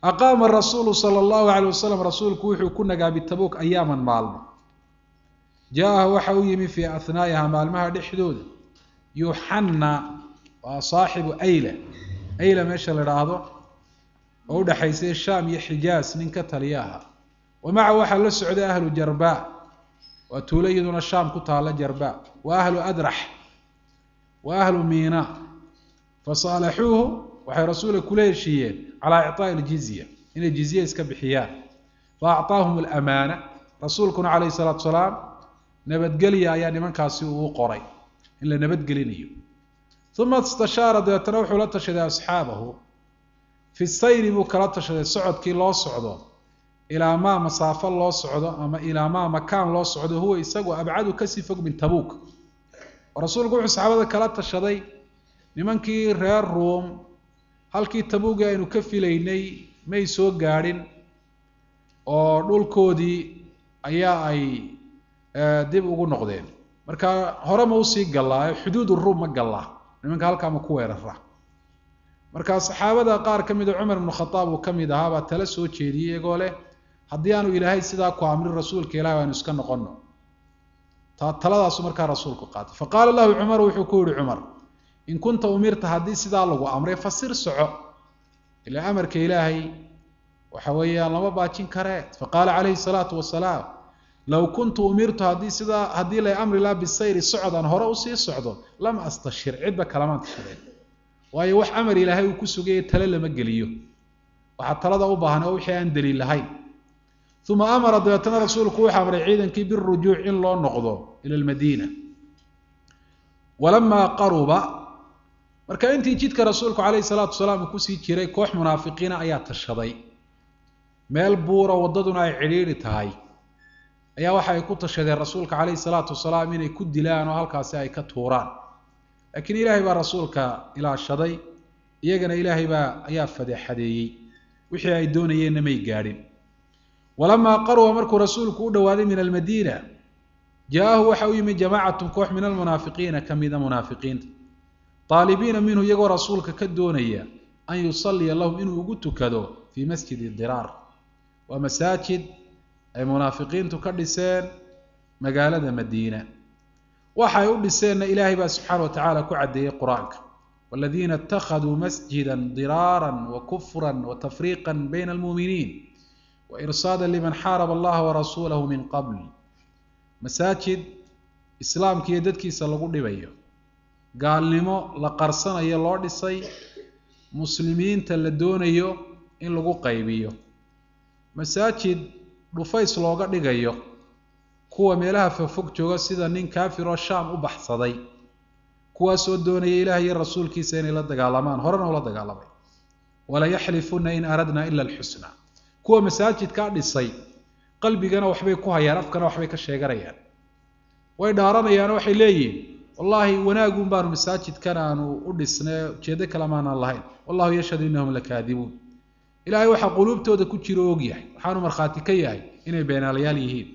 أقام الرسول صلى الله عليه وسلم رسول كوحي كنا بالتبوك أياما مالما جاءه وحوي في أثنائها مالمها دحدود يوحنا وصاحب أيلة أيلة ماشى لرعضه وده حيث الشام يحجاز من كتلياها ومع وحل السعود أهل جرباء وتوليدون الشام كتها جرباء وأهل أدرح وأهل ميناء فصالحوه وحي رسول كل شيء على إعطاء الجزية إن الجزية يسكبحيان فأعطاهم الأمانة رسولكم عليه الصلاة والسلام نبت قليا يعني من كاسي وقري إلا نبت قلينيو ثم استشار يتروح لتشهد أصحابه في السير بكرتشهد السعود كي الله صعده إلى ما مسافة الله صعده أما إلى ما مكان الله صعده هو يسقى أبعده كسي فوق من تبوك ورسول قوع صحابة كرتشهدي nimankii reer Room halkii tabuuga aynu ka filaynay may soo gaarin oo dhulkoodii ayaa ay dib ugu noqdeen marka hore ma u sii galaa xuduud Room ma galaa nimanka halka ma ku weerara marka saxaabada qaar kamid ah Umar ibn Khattab oo kamid ah baa tala soo jeediyay iyagoo leh hadii aanu Ilaahay sidaa ku amrin rasuulka Ilaahay aanu iska noqono ta taladaas marka rasuulku qaatay faqala lahu Umar wuxuu ku yiri Umar إن كنت أمرت هذه سيدا لغو أمري فصير سعو إلى أمرك إلهي وحويا الله باتشين كرات فقال عليه الصلاة والسلام لو كنت أمرت هذه سيدا هذه لا أمر لا بالسير السعود أن هراء سير سعود لم أستشير عدة كلمات الشرين وأي وح أمر إلهي وكسوجي تلل مجليه وحتى لذا أبهن أو حيان دليل هاي ثم أمر ضياتنا رسولك وحى أمر عيدا كبير الرجوع إن الله نقضه إلى المدينة ولما قرب marka intii jidka rasuulku kaleey salaatu salaam ku sii jiray koox munaafiqiin ayaa tashaday meel buura wadaduna ay xiriiri tahay ayaa waxa ay ku tashadeen rasuulka kaleey salaatu salaam inay ku dilaan oo halkaas ay ka tuuraan laakiin ilaahay baa rasuulka ilaa shaday iyagana ilaahay baa ayaa fadeexadeeyay wixii ay doonayeen may gaadhin walama qarwa markuu rasuulku u dhawaaday min almadiina jaahu waxa uu yimi jamaacatu koox min almunaafiqiin kamida munaafiqiinta طالبين منه يقول رسولك كدونيا أن يصلي لهم إنه يقتكدو في مسجد الضرار ومساجد أي منافقين تكدسين مقالة مدينة وحيقول لسين إلهي سبحانه وتعالى كعدي قرآنك والذين اتخذوا مسجدا ضرارا وكفرا وتفريقا بين المؤمنين وإرصادا لمن حارب الله ورسوله من قبل مساجد إسلام كي يددك يسلقوا لبيه gaalnimo la qarsanayo loo dhisay muslimiinta la doonayo in lagu qaybiyo masaajid dhufays looga dhigayo kuwa meelaha fog jooga sida nin kaafir oo shaam u baxsaday kuwaas oo doonaya ilaahay iyo rasuulkiisa inay la dagaalamaan horena la dagaalamay wala yahlifuna in aradna illa alhusna kuwa masaajidka dhisay qalbigana waxbay ku hayaan afkana waxbay ka sheeganayaan way dhaaranayaan waxay leeyihiin والله وناقون بانو مساجد كانوا ودسنا جيده كلامنا الله والله يشهد انهم لكاذبون الهي waxa qulubtooda ku jiro ogyahay waxaanu marxaati ka yahay inay beenaalayaal yihiin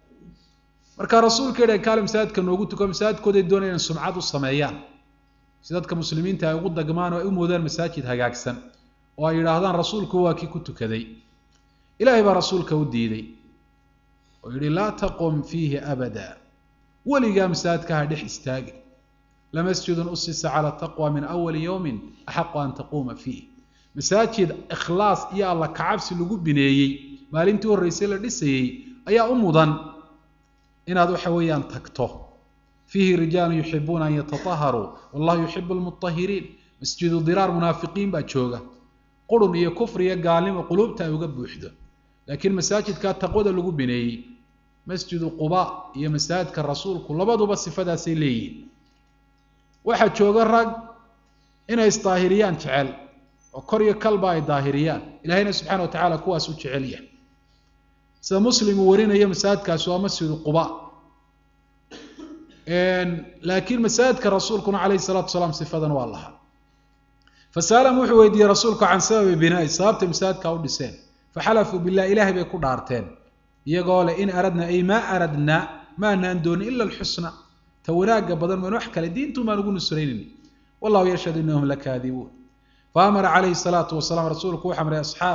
marka rasuulka ee kaalim masaajidka noogu tuko masaajidkooda doonayaan sumcad u sameeyaan sidadka muslimiinta ay ugu dagmaan oo ay u moodaan masaajid hagaagsan oo ay yiraahdaan rasuulku waa kii ku tukaday ilaahay baa rasuulka u diiday oo yiri la taqum fihi abada ولقى مساجدك دح استاجر لمسجد أسس على التقوى من أول يوم أحق أن تقوم فيه مساجد إخلاص يا الله كعبس اللي قب بنيي ما لنتو الرسالة لسي أيا أمضا إن هذا حويان تكته فيه رجال يحبون أن يتطهروا والله يحب المطهرين مسجد ضرار منافقين باتشوغا قلوا يا كفر يا قالم وقلوبتها يقب وحده لكن مساجد كانت تقود اللي قب بنيي مسجد قباء هي مساجد كالرسول كل بعض بس فدا سيلين واحد شوغ الرق إنه يستاهريان فعل وكريه كلبا يظاهريان إلهنا سبحانه وتعالى كواس وجعليه سمسلم ورينا هي مساجد كاسوا مسجد قباء إن لكن مساجد كالرسول كنا عليه الصلاة والسلام صفة والله فسأل وحويدي رسولك عن سبب بناء صابت مساجد كاودسين فحلفوا بالله إلهي بيكون دارتين يقول إن أردنا أي ما أردنا ما نندون إلا الحسنى توراق بدل ما نحكي لدين ثم نقول نسرين والله يشهد إنهم لكاذبون فأمر عليه الصلاة والسلام رسولك وحمر أصحابه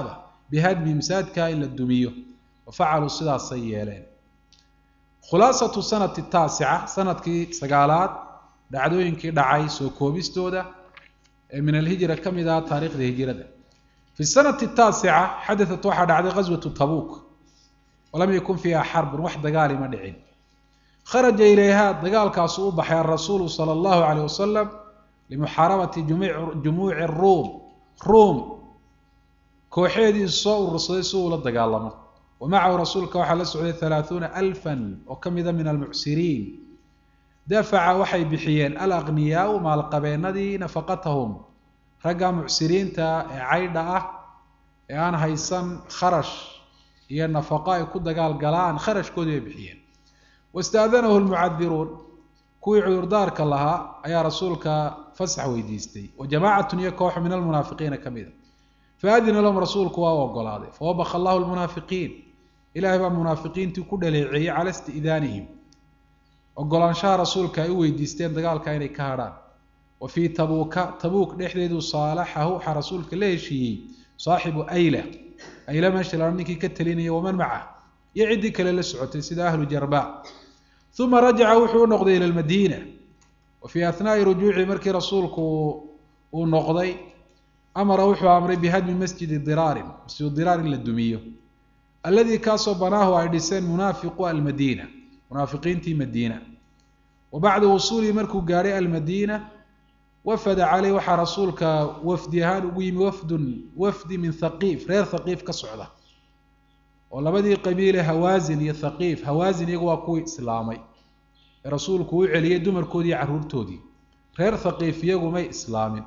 bihadmi masaajidka in la dumiyo wafacaluu sidaasay yeeleen khulaasatu sanati taasica sanadkii sagaalaad dhacdooyinkii dhacay soo koobistooda ee min alhijra ka mid ah taariikhda hijrada fi sanati taasica xadaثat waxaa dhacday ghaswatu tabuuk walam yakun fiiha xarbun wax dagaali ma dhicin kharaja ilayha dagaalkaasu u baxay arasuulu sala allahu calayh wasalam limuxaarabati jumuuci ruum ruum kooxeedii soo urursaday si uu la dagaalamo wa macahu rasuulka waxaa la socday halaaثuuna alfan oo ka mida min almucsiriin dafaca waxay bixiyeen alaqniyaau maalqabeenadii nafaqatahum ragga mucsiriinta ee caydha ah ee aan haysan kharash iyo nafaqo ay ku dagaal galaan kharashkoodii bay bixiyeen wastaadanahu lmucadiruun kuwii cudurdaarka lahaa ayaa rasuulka fasax weydiistay wa jamaacatun iyo koox min almunaafiqiina ka mida faadina lahum rasuulku waa u ogolaaday fawabaka allahu lmunaafiqiin ilaahay baa munaafiqiintii ku dhaleeceeyey cala isti'daanihim ogolaanshaha rasuulka ay u weydiisteen dagaalka inay ka hadhaan wa fii tabuuka tabuuk dhexdeedu saalaxahu waxaa rasuulka la heshiiyey saaxibu ayla ayla meesha la ninkii ka talinaya waman macah iyo ciddii kale la socotay sida ahlu jarba uma rajaca wuxuu u noqday ila lmadiina wa fii ahnaa'i rujuuci markii rasuulku uu noqday amara wuxuu amray bihadmi masjidi diraarin masjidu diraar in la dumiyo alladii kaasoo banaahu ay dhiseen munaafiqu almadiina munaafiqiintii madiina wa bacda wusuulihi markuu gaadhay almadiina wafada caleyh waxaa rasuulka wafdi ahaan ugu yimi wafdun wafdi min thaqiif reer thaqiif ka socda oo labadii qabiile hawaasin iyo thaqiif hawaasin iyagu waa kuwii islaamay ee rasuulku u celiyey dumarkoodii iyo carruurtoodii reer thaqiif iyagu may islaamin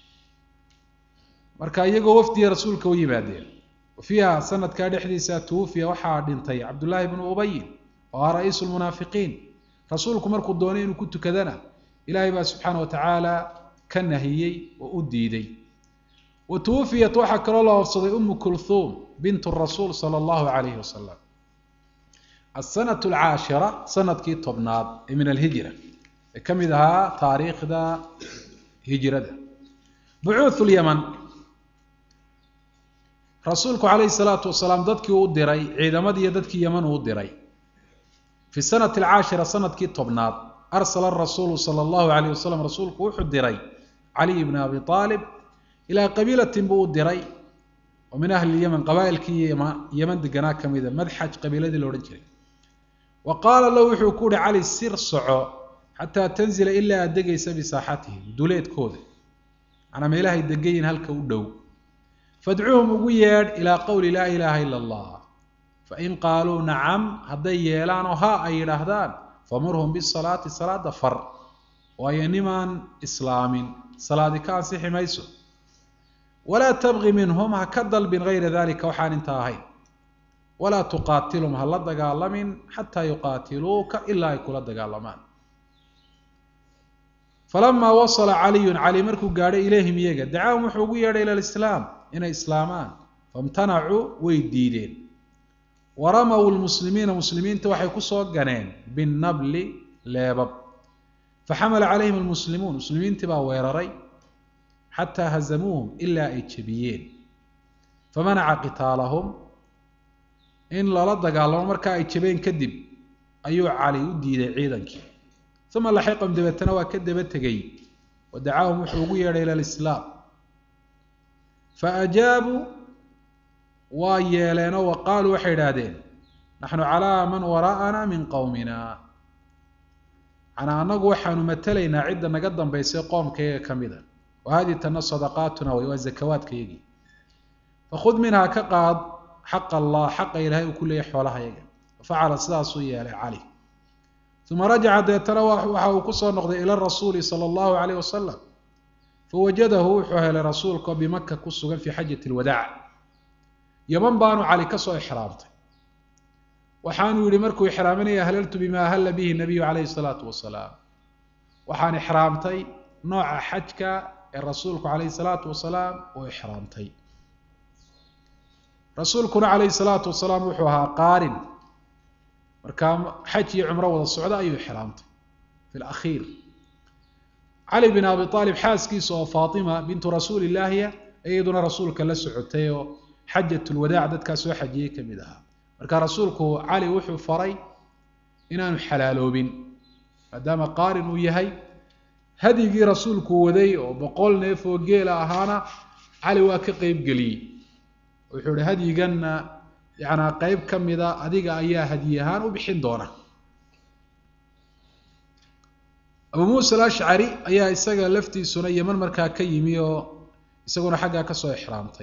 marka iyagoo wafdiga rasuulka u yimaadeen wa fiiha sanadkaa dhexdiisa tuufiya waxaa dhintay cabdullaahi bnu ubayin oo ah ra-iisu lmunaafiqiin rasuulku markuu doonay inuu ku tukadana ilaahay baa subxaana watacaala ka nahiyey oo u diiday wa tuwufiyat waxaa kaloo la oofsaday umu kulhuum bint rasuul sala allahu calayhi wasalam asanatu alcaashira sanadkii tobnaad ee min alhijra ee ka mid ahaa taariikhda hijrada bucuuthu lyaman rasuulku calayhi salaatu wasalaam dadkii u diray ciidamadii iyo dadkii yaman uu diray fi sanati alcaashira sanadkii tobnaad arsala arasuulu sala allahu calayh wasalam rasuulku wuxuu diray caliy bna abi aalib ilaa qabiilatin buu u diray oo min ahli lyaman qabaa'ilkii yaman deganaa ka mida madxaj qabiiladii la odhan jiray wa qaala lahu wuxuu ku uhi cali sir soco xataa tanzila ilaa aad degaysa bisaaxatihim duleedkooda manaa meelahay degayiin halka u dhow fadcuuhum ugu yeedh ilaa qowli laa ilaaha ila allah fain qaaluu nacam hadday yeelaan oo ha ay yidhaahdaan famurhum bisalaati salaada far waayo nimaan islaamin salaadi ka ansixi mayso walaa tabqi minhum ha ka dalbin gayra dalika waxaan intaa ahayn walaa tuqaatilhum ha la dagaalamin xataa yuqaatiluuka ilaa ay kula dagaalamaan falamaa wasala caliyun cali markuu gaadhay ilayhim iyaga dacaahum wuxuu ugu yeedhay ila lislaam inay islaamaan famtanacuu way diideen waramaw lmuslimiina muslimiinta waxay kusoo ganeen binnabli leebab faxamala calayhim almuslimuun muslimiintii baa weeraray xataa hazamuuhum ilaa ay jebiyeen famanaca qitaalahum in lala dagaalamo markaa ay jebeen kadib ayuu cali u diiday ciidankii uma laxiqahum dabeetana waa ka daba tegay wa dacaahum wuxuu ugu yeedhay ila lislaam faajaabuu waa yeeleenoo wa qaaluu waxay idhaahdeen naxnu calaa man waraa'ana min qowmina manaa anagu waxaanu matelaynaa cidda naga dambaysay qoomkayaga ka mida wa haadii tana sadaqaatuna way waa zakawaadkayagii fakhud minhaa ka qaad xaqa allah xaqa ilaahay uu ku leeyahy xoolahayaga fafacala sidaasuu yeelay cali uma rajaca deetana waxa uu kusoo noqday ila rasuuli sala allahu calayh wasalam fawajadahu wuxuu helay rasuulka bimaka ku sugan fii xajati lwadaac yaman baanu cali ka soo ixraamtay waxaanuu yihi markuu ixraaminaya ahlaltu bima ahalla bihi nabiyu calayhi salaatu wasalaam waxaan ixraamtay nooca xajka ee rasuulku calayhi salaatu wasalaam uu ixraamtay rasuulkuna calayhi salaatu wasalaam wuxuu ahaa qaarin markaa xaj iyo cumro wada socda ayuu ixraamtay fi lakhiir cali bin abi aalib xaaskiisa oo faatima bintu rasuuli illaahiya iyaduna rasuulka la socotay oo xajatul wadaac dadkaa soo xajiyey ka mid ahaa marka rasuulku cali wuxuu faray inaanu xalaaloobin maadaama qaarin uu yahay hadigii rasuulku waday oo boqol neef oo geela ahaana cali waa ka qayb geliyey wuxuu yihi hadiganna yani qayb ka mida adiga ayaa hadiye ahaan u bixin doona abu muusa alashcari ayaa isaga laftiisuna yeman markaa ka yimi oo isaguna xaggaa kasoo ixraamtay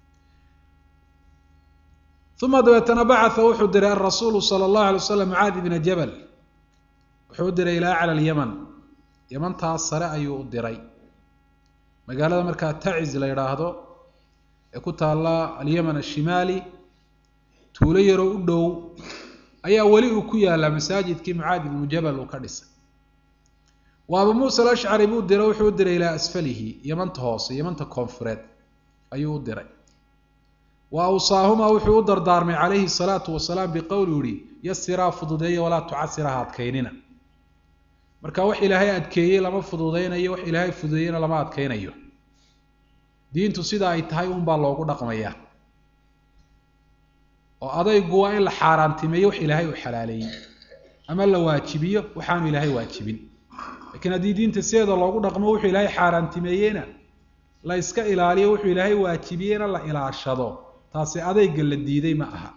uma dabeetana bacatha wuxuu diray arasuulu sala allahu alay wasalam mucaadi bna jabal wuxuu u diray ilaa acla alyaman yamantaas sare ayuu u diray magaalada markaa taciz la yidhaahdo ee ku taalla alyaman ashimaali tuulo yaroo u dhow ayaa weli uu ku yaallaa masaajidkii mucaadi ibnu jabal uu ka dhisay wa abu muusa alashcari buu diray wuxuu u diray ilaa asfalihi yamanta hoose yamanta koonfureed ayuu u diray wa awsaahuma wuxuu u dardaarmay calayhi salaatu wasalaam biqowli yihi yasiraa fududeeya walaa tucasiraha adkaynina marka wax ilaahay adkeeyey lama fududeynayo wax ilaahay fududeeyena lama adkaynayo diintu sida ay tahay unbaa loogu dhaqmayaa oo adaygu waa in la xaaraantimeeyo wax ilaahay uu xalaaleeyey ama la waajibiyo waxaanu ilaahay waajibin laakiin haddii diinta sideeda loogu dhaqmo wuxuu ilaahay xaaraantimeeyeyna la iska ilaaliyo wuxuu ilaahay waajibiyeyna la ilaashado taasi adayga la diiday ma aha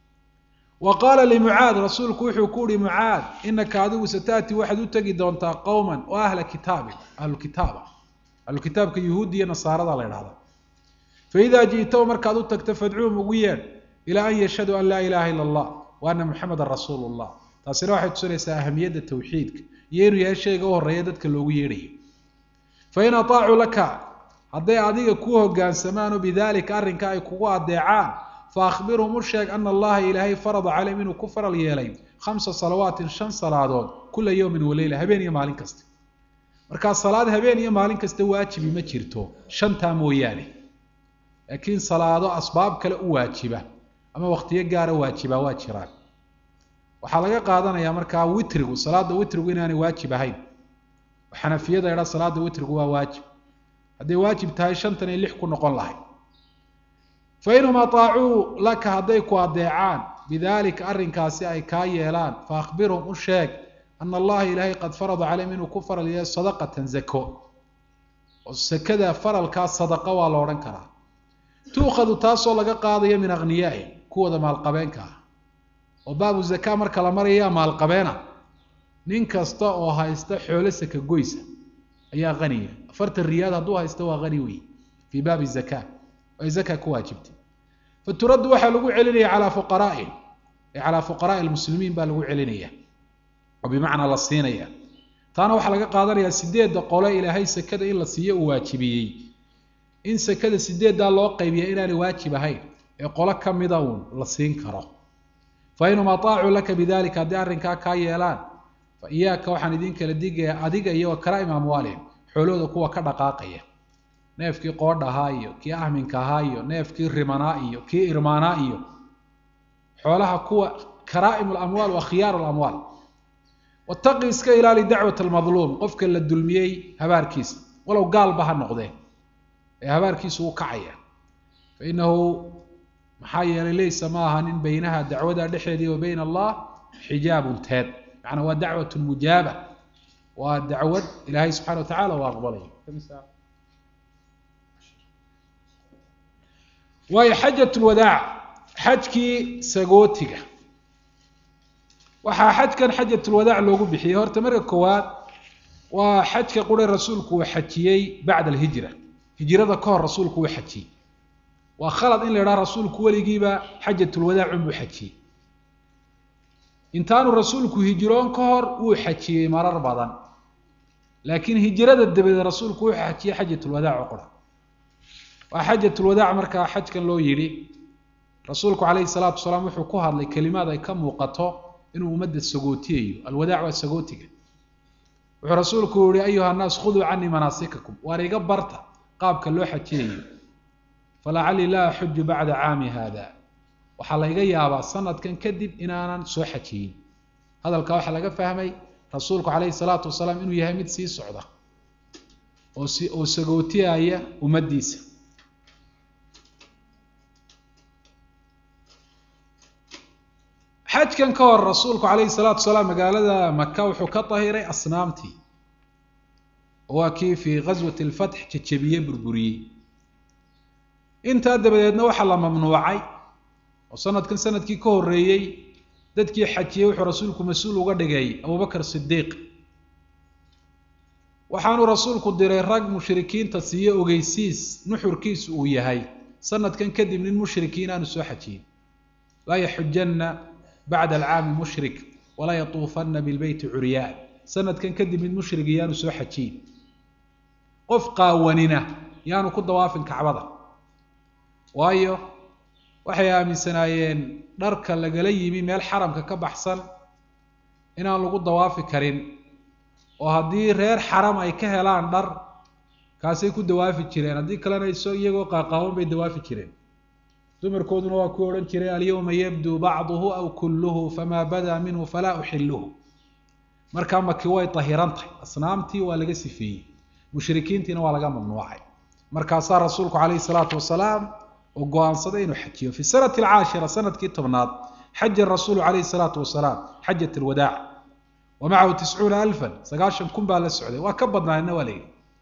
wa qaala limucaad rasuulku wuxuu ku uhi mucaad inaka adigu sataati waxaad u tegi doontaa qowman oo ahla kitaabin ahlukitaaba ahlukitaabka yuhuudi iyo nasaarada la idhahda faidaa ji'tahu markaad u tagto fadcuuhum ugu yeedh ilaa an yashhaduu an laa ilaha ila allah wa ana muxamadan rasuulu llah taasina waxay tusinaysaa ahamiyadda tawxiidka iyo inuu yahay shayga u horeeya dadka loogu yeedhayo fain ataacuu laka hadday adiga ku hogaansamaano bidalika arrinka ay kugu adeecaan faakbirhum u sheeg ana allaha ilaahay farada calayhim inuu ku faral yeelay khamsa salawaatin shan salaadood kula yowmin waleyla habeen iyo maalin kasta markaa salaad habeen iyo maalin kasta waajibi ma jirto shantaa mooyaane laakiin salaado asbaab kale u waajiba ama waqtiyo gaara waajiba waa jiraan waxaa laga qaadanayaa markaa witrigu salaada witrigu inaanay waajib ahayn xanafiyada idhaa salaada witrigu waa waajib hadday waajib tahay shantan iyo lix ku noqon lahay fainhum ataacuu laka hadday ku adeecaan bidalika arrinkaasi ay kaa yeelaan faakbirhum u sheeg ana allaha ilaahay qad farada calayhim inuu ku faral yeelay sadaqatan zako oo sakada faralkaa sadaqa waa la odhan karaa tuukhadu taasoo laga qaadayo min akhniyaa'ihim kuwooda maalqabeenka ah oo baabu zakaa marka la maraya maalqabeena nin kasta oo haysta xoolo saka goysa ayaa haniya afartan riyaad hadduu haysta waa hani wey fii baabi zakaa ay zakaa ku waajibtay faturaddu waxaa lagu celinaya calaa fuqaraa'ihim ay calaa fuqaraa'i lmuslimiin baa lagu celinaya oo bimacnaa la siinaya taana waxaa laga qaadanayaa sideedda qole ilaahay sakada in la siiyo uu waajibiyey in sakada sideeddaa loo qaybiya inaanay waajib ahayn ee qolo ka mida uun la siin karo fainhum ataacuu laka bidalika haddii arrinkaa kaa yeelaan fa iyaaka waxaan idin kala digayaa adiga iyo wa karaa'im amwaalihim xoolooda kuwa ka dhaqaaqaya neefkii qoodh ahaa iyo kii ahminka ahaa iyo neefkii rimanaa iyo kii irmaanaa iyo xoolaha kuwa karaa'im lamwaal wa khiyaaru lamwaal wataqi iska ilaali dacwat almadluum qofka la dulmiyey habaarkiisa walow gaalba ha noqdee ee habaarkiisu u kacaya fainahu maxaa yeelay laysa ma aha nin baynaha dacwada dhexeedii wa bayna allah xijaabun teed macnaa waa dacwatun mujaaba waa dacwad ilaahay subxana wa tacala uu aqbalayo waayo xajat lwadaac xajkii sagootiga waxaa xajkan xajat lwadaac loogu bixiyey horta marka koowaad waa xajka qure rasuulku uu xajiyey bacda alhijra hijrada ka hor rasuulku uu xajiyey waa khalad in la idhaha rasuulku weligiiba xajatulwadaac unbuu xajiyey intaanu rasuulku hijroon ka hor wuu xajiyey marar badan laakiin hijrada dabadeed rasuulku wuxuu xajiyey xajatulwadaac oo qura waa xajatulwadaac markaa xajkan loo yidhi rasuulku calayhi salaatu wasalaam wuxuu ku hadlay kelimaad ay ka muuqato inuu ummadda sagootiyayo alwadaac waa sagootiga wuxuu rasuulku yihi ayuha nnaas khuduu canii manaasikakum waar iga barta qaabka loo xajiyayo falacali laa axuju bacda caami hada waxaa layga yaabaa sanadkan kadib inaanan soo xajiyin hadalkaa waxaa laga fahmay rasuulku calayhi salaatu wasalaam inuu yahay mid sii socda oo si oo sagootiyaya ummaddiisa حج كان كور رسولك عليه الصلاة والسلام قال هذا مكة وحكى طهيري أصنامتي وكيف في غزوة الفتح تشبيه بربري انت هذا بدأنا وحلا ممنوعي وسنة كل سنة كي كور ريي دتكي حجي وحو رسولك مسؤول وقدقي أبو بكر الصديق وحانو رسولك الدري رق مشركين تصيي وقيسيس نحر كيس وياهي سنة كان كدي من المشركين أنا سوحتين لا يحجن بعد العام مشرك ولا يطوفن بالبيت عريان سنة كان كدي من المشرك يانو سوحتين قف قاوننا يانو كد وافن كعبضة وايو وحيا من سنايين درك لقلي من الحرم ككبحصل إن الله قد وافن كرين وهذه غير حرام أي كهلان در كاسي كود دوافي تشيرين هذه كلنا يسوع يجوا قاقاون بيدوافي تشيرين ثم ركودنا وكورن تشيرين اليوم يبدو بعضه أو كله فما بدا منه فلا أحله مركب مكواي طهيرانتي أصنامتي ولا جسي فيه مشركين تنا ولا جام ممنوعي مركب صار رسولك عليه الصلاة والسلام وقوان صدين وحكيه في السنة العاشرة سنة كتبنات حج الرسول عليه الصلاة والسلام حجة الوداع ومعه تسعون ألفا سقاشن كن بالله السعودية وكبضنا إنه ولي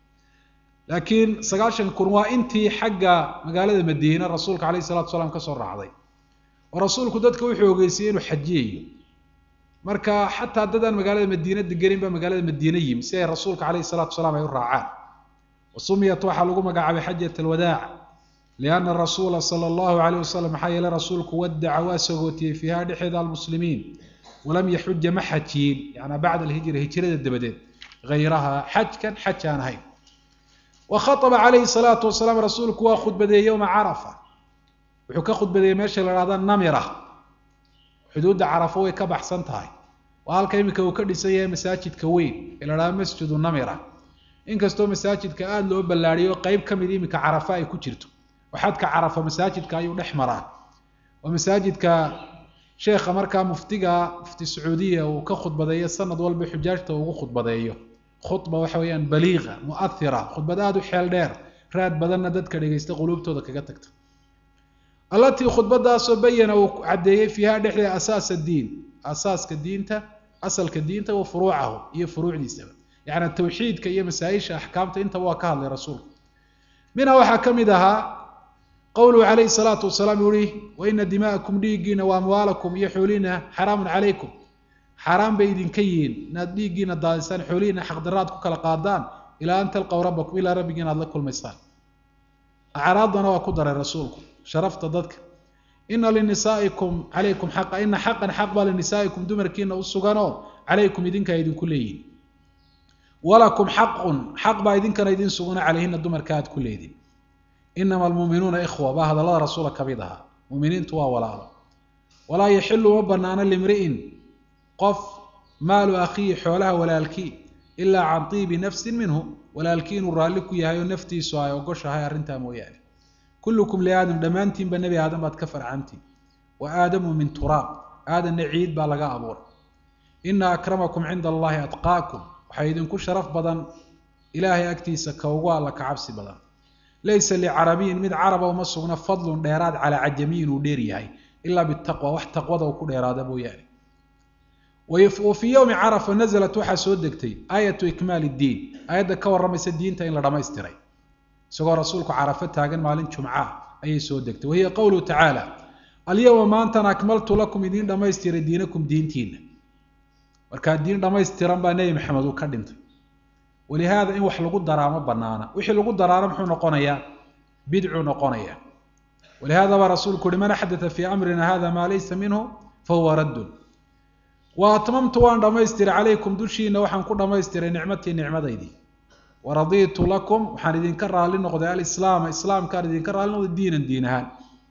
لكن سقاشن كنوا أنتي حق مقالة المدينة رسولك عليه الصلاة والسلام كسر رعضي ورسولك دتك وحيو قيسين وحجيه مركا حتى ددا مقالة المدينة دقرين بمقالة المدينة مسير رسولك عليه الصلاة والسلام يرعاه وسميت وحا لقوا مقع بحجة الوداع لأن الرسول صلى الله عليه وسلم حي لرسولك ودع واسقوتي في هذه حذا المسلمين ولم يحج محجين يعني بعد الهجرة هجرة الدبدين غيرها حج كان حج كان هاي وخطب عليه الصلاة والسلام رسولك واخذ بدي يوم عرفة وحكى خذ بدي ماشي لهذا النمرة حدود عرفوه كبح سنتهاي وقال كيمك وكدي سيئة مساجد كوين إلى مسجد النمرة إن كستو مساجد كآد لو بلاريو قيب كمدي مك عرفاء كجرتو وحد كعرفة مساجد كايو نحمرة ومساجد ك شيخ مركا مفتيغا مفتي السعودية وكخط بداية السنة دول بحجاجته وخط بداية خطبة وحويا بليغة مؤثرة خطبة دادو حيال دير راد بدلنا دادك لغيست قلوبته دك قتكت التي خطبة داسو بينا وعديه فيها نحن أساس الدين أساس كدينته أصل كدينته وفروعه هي فروع دي سبب يعني التوحيد كي مسايش أحكامته انت واكاه لرسول منها وحكم دها قوله عليه الصلاة والسلام يقول وإن دماءكم ديقين وأموالكم يحولين حرام عليكم حرام بيدين كيين نديقين الدالسان حولين حق دراتكم كالقادان إلى أن تلقوا ربكم إلى ربكين أدلكم الميسان أعراضنا وقدر رسولكم شرفت ضدك إن لنسائكم عليكم حق إن حقا حق لنسائكم دمركين والسقانو عليكم يدين كيدين كليين ولكم حق حق بايدين كان يدين سقنا عليهن الدمركات كليين إنما المؤمنون إخوة بهذا الله رسولك بيضها مؤمنين توا ولا ولا يحل وبنانا لامرئ قف مال أخيه حولها ولا الكي إلا عن طيب نفس منه ولا الكين الرالك يهاي نفتي سواي وقش هاي رنتا موياني كلكم لآدم دمانتين بالنبي آدم أتكفر عنتي وآدم من تراب آدم نعيد بالغاء أبور إن أكرمكم عند الله أتقاكم وحيدن كل شرف بدن إلهي أكتيسك وقال لك عبسي بدن ليس لعربي من عرب ومسونا فضل ديراد على عجمين وديريهاي إلا بالتقوى واحتقوى وكل ديراد أبو يعني وفي يوم عرفة نزلت وحا سودكتي آية إكمال الدين آية كور رميس الدين تين لرميستري سوى رسولك عرفتها قال مالين شمعاء أي سودكتي وهي قوله تعالى اليوم ما أنتنا أكملت لكم دين رميستر دينكم دينتين وكان الدين رميستر بني محمد وكدنت ولهذا إن وحلقوا الدرامة بنانا وحلقوا الدرامة محو نقونيا بدعو نقونيا ولهذا ورسول كل من حدث في أمرنا هذا ما ليس منه فهو رد وأتممت وأن رميستر عليكم دشينا وحن كل رميستر نعمتي نعمة دي ورضيت لكم وحن دين كرها لنقضي الإسلام إسلام كان دين كرها لنقضي الدين الدينها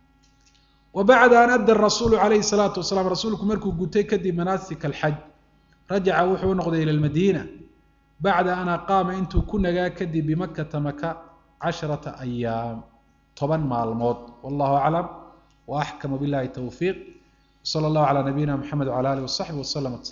وبعد أن أدى الرسول عليه الصلاة والسلام رسولكم مركو قلتي كدي مناسك الحج رجع وحو نقضي إلى المدينة بعد أن قام أنتو كنا كدي بمكة مكة عشرة أيام طبعا مع الموت والله أعلم وأحكم بالله التوفيق صلى الله على نبينا محمد وعلى آله وصحبه وسلم.